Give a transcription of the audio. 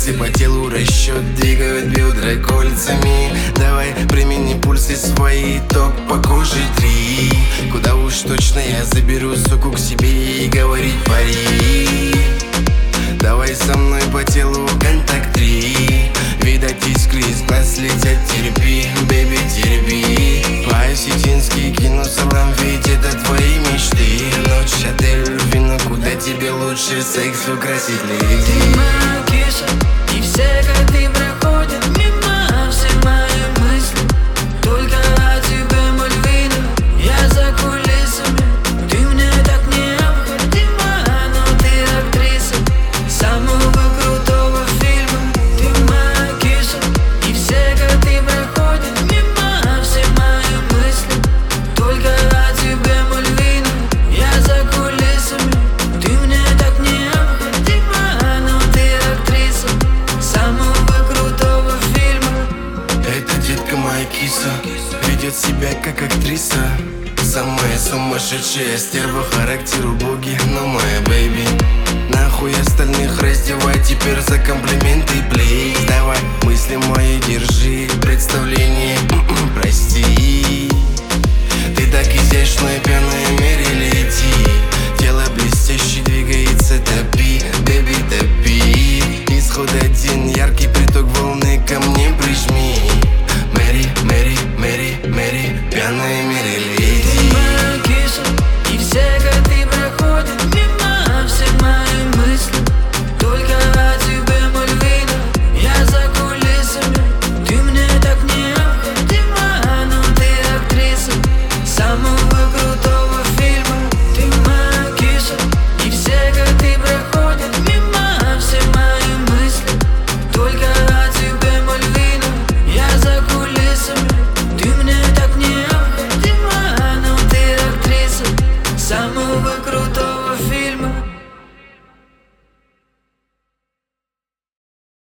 Пальцы по телу расчет двигают бедра кольцами. Давай примени пульсы свои, ток по коже 3. Куда уж точно я заберу суку к себе и говорить пари. Давай со мной по телу контакт 3. Видать искры из глаз летят, терпи, бэби, терпи. По-осетински кину салам, ведь это твои мечты. Ночь, отель, вино, куда тебе лучше секс украсить, леди. Ты моя киса, и все годы проходят мимо. Все мои мысли только о тебе, Мальвина. Я за кулисами, ты мне так необходима. Но ты актриса самого крутого фильма. Ты моя киса, и все годы проходят мимо. Все мои мысли только о тебе, Мальвина. Я за кулисами, ты мне так необходима. Но ты актриса самого крутого фильма. Эта детка моя киса ведет себя как актриса. Самая сумасшедшая стерва, характер убогий, но моя бэйби. Нахуй остальных раздевай теперь за комплименты, плиз. Давай мысли мои держи